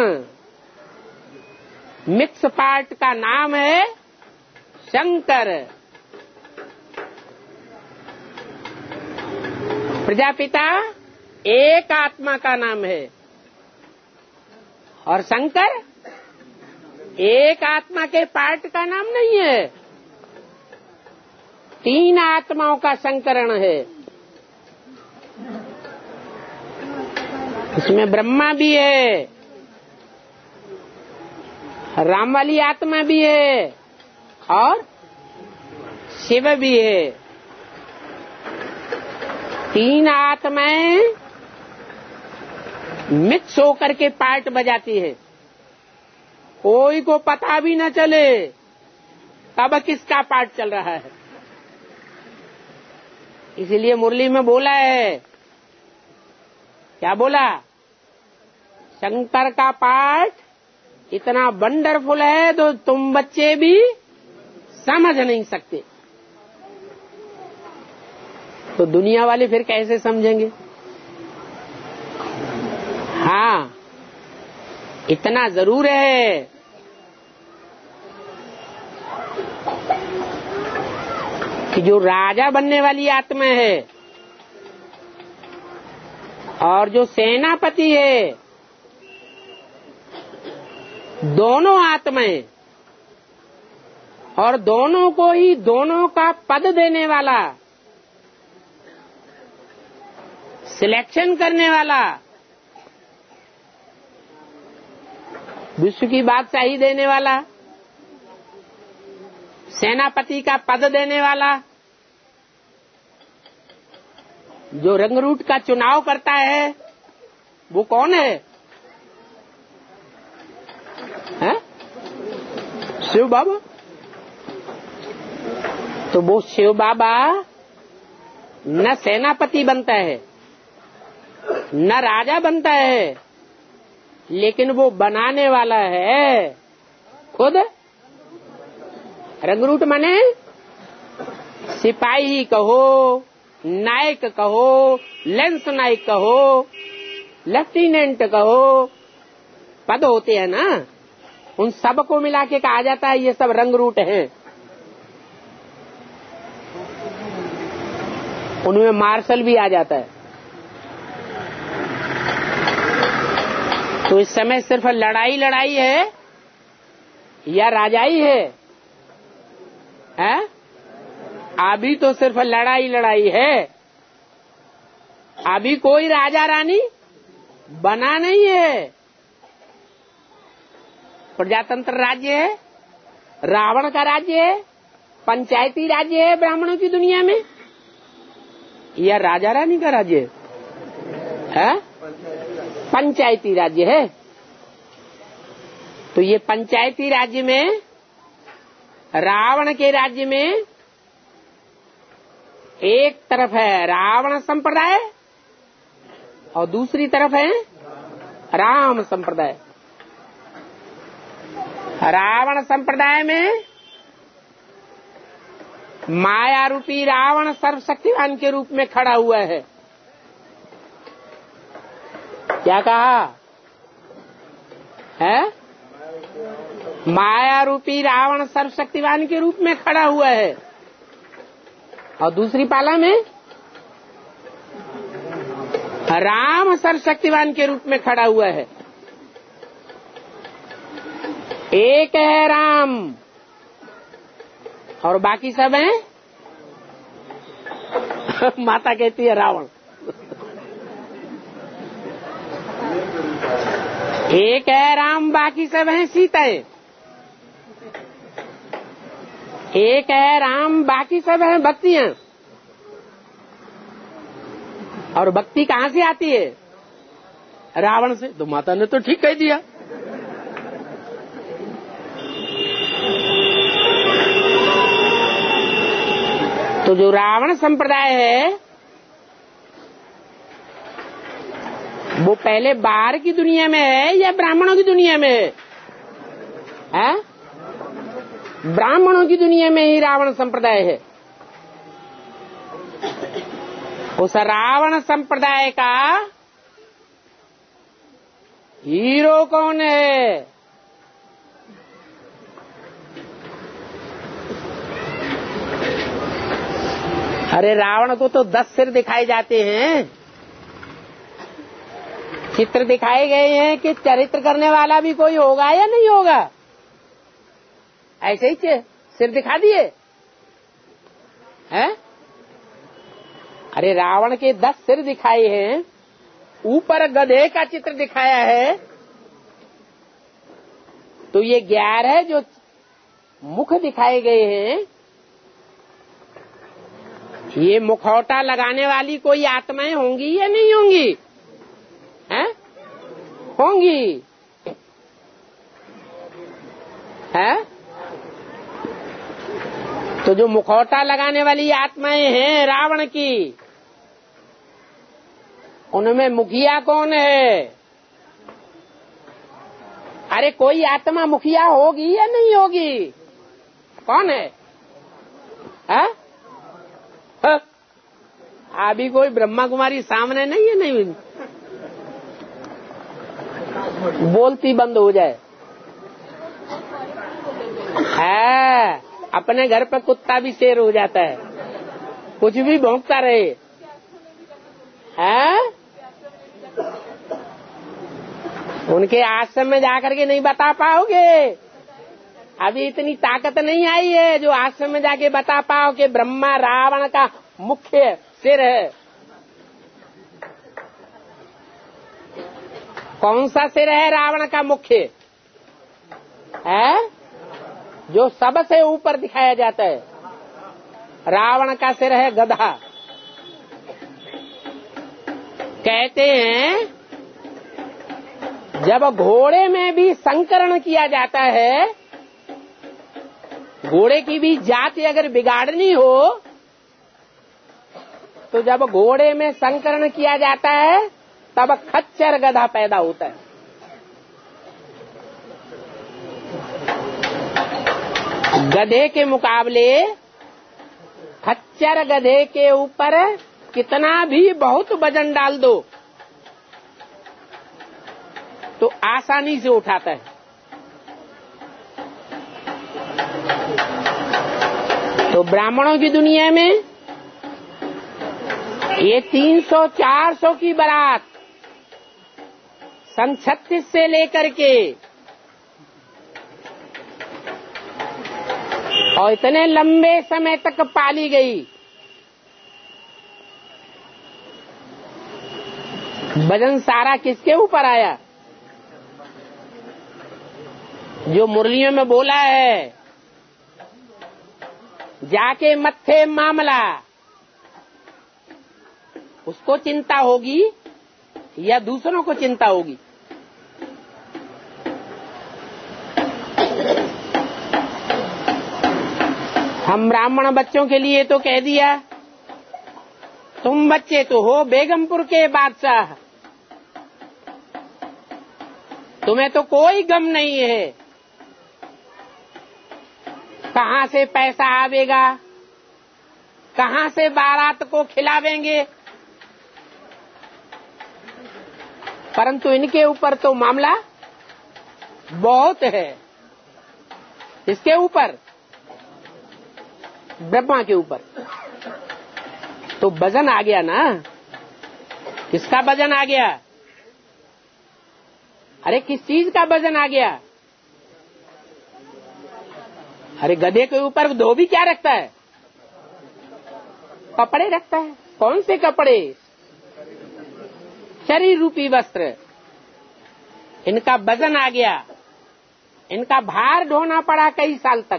मिक्स पार्ट का नाम है शंकर। प्रजापिता एक आत्मा का नाम है, और शंकर एक आत्मा के पार्ट का नाम नहीं है, तीन आत्माओं का संकरण है। इसमें ब्रह्मा भी है, राम वाली आत्मा भी है, और शिव भी है। तीन आत्माएं मिक्स होकर के पार्ट बजाती है, कोई को पता भी न चले कब किसका पार्ट चल रहा है। इसलिए मुरली में बोला है, क्या बोला? शंकर का पार्ट इतना वंडरफुल है तो तुम बच्चे भी समझ नहीं सकते। तो दुनिया वाले फिर कैसे समझेंगे? हाँ, इतना जरूर है। कि जो राजा बनने वाली आत्मा है और जो सेनापति है, दोनों आत्माएं और दोनों को ही दोनों का पद देने वाला, सिलेक्शन करने वाला, विश्व की बादशाही देने वाला, सेनापति का पद देने वाला, जो रंगरूट का चुनाव करता है, वो कौन है? हैं? शिव बाबा। तो वो शिव बाबा न सेनापति बनता है न राजा बनता है, लेकिन वो बनाने वाला है खुद। रंगरूट माने सिपाही कहो, नायक कहो, लेंस नायक कहो, लेफ्टिनेंट कहो, पद होते हैं ना, उन सबको मिला के कहा जाता है ये सब रंगरूट हैं। उनमें मार्शल भी आ जाता है। तो इस समय सिर्फ लड़ाई लड़ाई है या राजाई है? हैं? अभी तो सिर्फ लड़ाई लड़ाई है। अभी कोई राजा रानी बना नहीं है। प्रजातंत्र राज्य है, रावण का राज्य है, पंचायती राज्य है ब्राह्मणों की दुनिया में, या राजा रानी का राज्य है? पंचायती राज्य है। तो ये पंचायती राज्य में, रावण के राज्य में एक तरफ है रावण संप्रदाय और दूसरी तरफ है राम संप्रदाय। रावण संप्रदाय में माया रूपी रावण सर्वशक्तिवान के रूप में खड़ा हुआ है। क्या कहा है? माया रूपी रावण सर्वशक्तिवान के रूप में खड़ा हुआ है। और दूसरी पाला में राम सर्वशक्तिवान के रूप में खड़ा हुआ है। एक है राम और बाकी सब हैं माता कहती है रावण। एक है राम, बाकी सब हैं सीताएं। एक है राम, बाकी सब हैं भक्तियां। और भक्ति कहां से आती है? रावण से। तो माता ने तो ठीक कह दिया। तो जो रावण संप्रदाय है वो पहले बाहर की दुनिया में है या ब्राह्मणों की दुनिया में है? है? ब्राह्मणों की दुनिया में ही रावण संप्रदाय है। उस रावण संप्रदाय का हीरो कौन है? अरे रावण को तो दस सिर दिखाए जाते हैं, चित्र दिखाए गए हैं कि चरित्र करने वाला भी कोई होगा या नहीं होगा। ऐसे ही सिर दिखा दिए हैं। अरे रावण के दस सिर दिखाए हैं, ऊपर गधे का चित्र दिखाया है, तो ये ग्यारह जो मुख दिखाए गए हैं, ये मुखौटा लगाने वाली कोई आत्माएं होंगी या नहीं होंगी? हैं? होंगी। हैं? तो जो मुखौटा लगाने वाली आत्माएं हैं रावण की, उनमें मुखिया कौन है? अरे कोई आत्मा मुखिया होगी या नहीं होगी? कौन है? हैं? अभी कोई ब्रह्मा कुमारी सामने नहीं है, नहीं बोलती बंद हो जाए। है, अपने घर पर कुत्ता भी शेर हो जाता है। कुछ भी भोंकता रहे। है उनके आश्रम में जाकर के नहीं बता पाओगे। अभी इतनी ताकत नहीं आई है जो आश्रम में जाके बता पाओ कि ब्रह्मा रावण का मुख्य सिर है। कौन सा सिर है रावण का मुख्य है? जो सबसे ऊपर दिखाया जाता है। रावण का सिर है गधा। कहते हैं जब घोड़े में भी संकरण किया जाता है, घोड़े की भी जाति अगर बिगाड़नी हो तो जब घोड़े में संकरण किया जाता है तब खच्चर गधा पैदा होता है। गधे के मुकाबले खच्चर गधे के ऊपर कितना भी बहुत वजन डाल दो तो आसानी से उठाता है। तो ब्राह्मणों की दुनिया में ये तीन सौ चार सौ की बारात सन छत्तीस से लेकर के और इतने लंबे समय तक पाली गई। वजन सारा किसके ऊपर आया? जो मुरलियों में बोला है जाके मत्थे मामला, उसको चिंता होगी या दूसरों को चिंता होगी? हम ब्राह्मण बच्चों के लिए तो कह दिया तुम बच्चे तो हो बेगमपुर के बादशाह, तुम्हें तो कोई गम नहीं है। कहाँ से पैसा आवेगा, कहाँ से बारात को खिलावेंगे, परंतु इनके ऊपर तो मामला बहुत है। इसके ऊपर ब्रह्मा के ऊपर तो वजन आ गया ना। किसका वजन आ गया? अरे किस चीज का वजन आ गया? अरे गधे के ऊपर धोबी क्या रखता है? कपड़े रखता है। कौन से कपड़े? शरीर रूपी वस्त्र। इनका वजन आ गया, इनका भार ढोना पड़ा कई साल तक।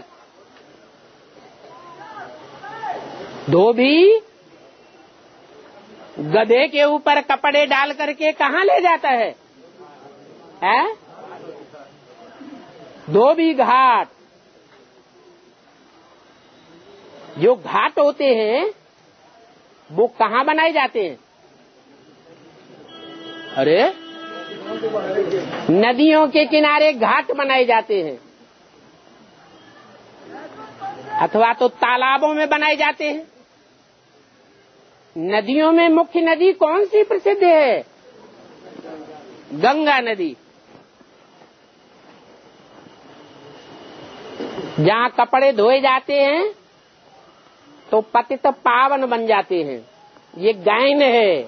धोबी गधे के ऊपर कपड़े डाल करके कहाँ ले जाता है? है? धोबी घाट। जो घाट होते हैं वो कहाँ बनाए जाते हैं? अरे नदियों के किनारे घाट बनाए जाते हैं अथवा तो तालाबों में बनाए जाते हैं। नदियों में मुख्य नदी कौन सी प्रसिद्ध है? गंगा नदी। जहाँ कपड़े धोए जाते हैं तो पतित पावन बन जाते हैं। ये गायन है।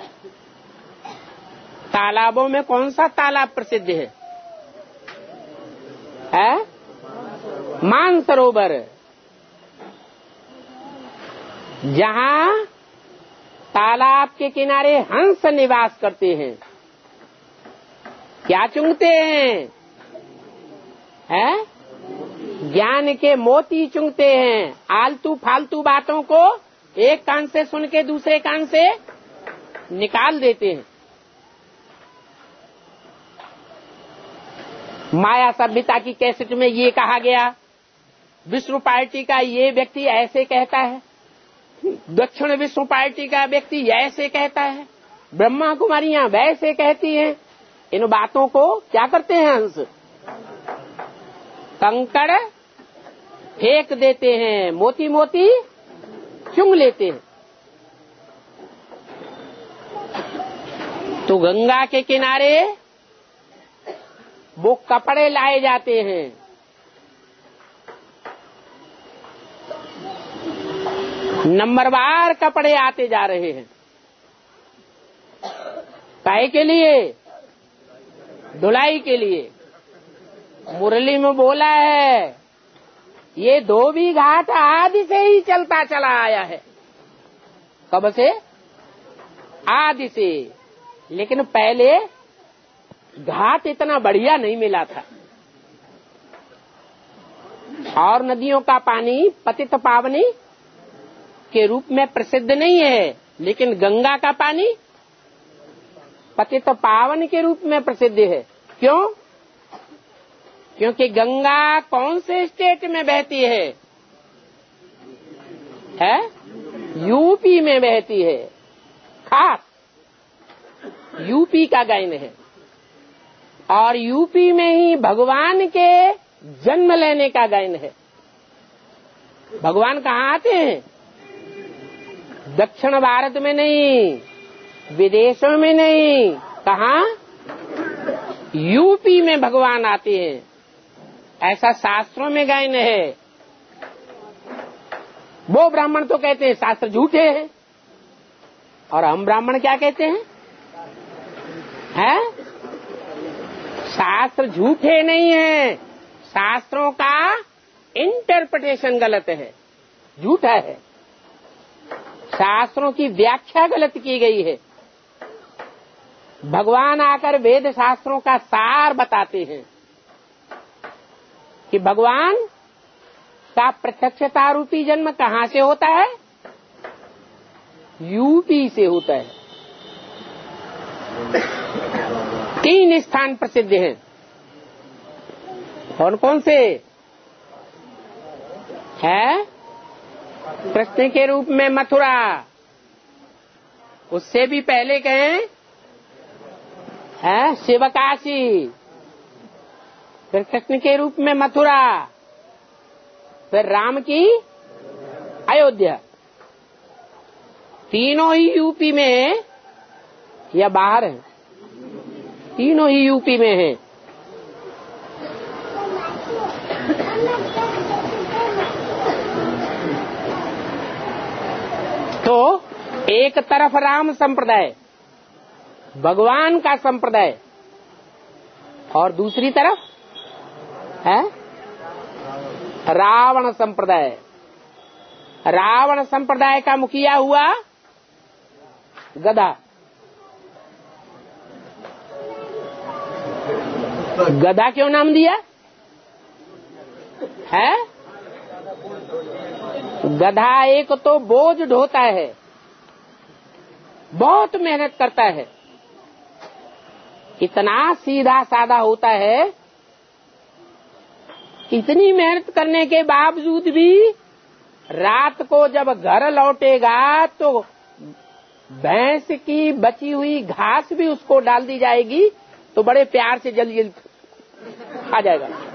तालाबों में कौन सा तालाब प्रसिद्ध है? है? मानसरोवर। जहाँ तालाब के किनारे हंस निवास करते हैं। क्या चुंगते हैं? है? ज्ञान के मोती चुंगते हैं। आलतू फालतू बातों को एक कान से सुन के दूसरे कान से निकाल देते हैं। माया सभ्यता की कैसेट में ये कहा गया, विष्णु पार्टी का ये व्यक्ति ऐसे कहता है, दक्षिण विष्णु पार्टी का व्यक्ति ऐसे कहता है, ब्रह्मा कुमारियां वैसे कहती हैं। इन बातों को क्या करते हैं? हंस कंकड़ फेंक देते हैं, मोती मोती चुंग लेते हैं। तो गंगा के किनारे वो कपड़े लाए जाते हैं। नंबरवार कपड़े आते जा रहे हैं। काहे के लिए? धुलाई के लिए। मुरली में बोला है ये धोबी घाट आदि से ही चलता चला आया है। कब से? आदि से। लेकिन पहले घाट इतना बढ़िया नहीं मिला था। और नदियों का पानी पतित पावनी के रूप में प्रसिद्ध नहीं है, लेकिन गंगा का पानी पतित पावन के रूप में प्रसिद्ध है। क्यों? क्योंकि गंगा कौन से स्टेट में बहती है? है यूपी में बहती है। खास यूपी का गायन है। और यूपी में ही भगवान के जन्म लेने का गायन है। भगवान कहाँ आते हैं? दक्षिण भारत में नहीं, विदेशों में नहीं, कहाँ? यूपी में भगवान आते हैं। ऐसा शास्त्रों में गायन है। वो ब्राह्मण तो कहते हैं शास्त्र झूठे हैं, और हम ब्राह्मण क्या कहते हैं? हैं? शास्त्र झूठे नहीं है, शास्त्रों का इंटरप्रिटेशन गलत है, झूठा है। शास्त्रों की व्याख्या गलत की गई है। भगवान आकर वेद शास्त्रों का सार बताते हैं कि भगवान का प्रत्यक्षता रूपी जन्म कहाँ से होता है? यूपी से होता है। तीन स्थान प्रसिद्ध हैं। कौन कौन से है? कृष्ण के रूप में मथुरा, उससे भी पहले कहें है शिवकाशी, फिर कृष्ण के रूप में मथुरा, फिर राम की अयोध्या। तीनों ही यूपी में है या बाहर है? तीनों ही यूपी में है। तो एक तरफ राम संप्रदाय, भगवान का संप्रदाय, और दूसरी तरफ है रावण संप्रदाय। रावण संप्रदाय का मुखिया हुआ गधा। गधा क्यों नाम दिया है? गधा एक तो बोझ ढोता है, बहुत मेहनत करता है, इतना सीधा साधा होता है, इतनी मेहनत करने के बावजूद भी रात को जब घर लौटेगा तो भैंस की बची हुई घास भी उसको डाल दी जाएगी तो बड़े प्यार से जल्दी जल्दी खा जाएगा।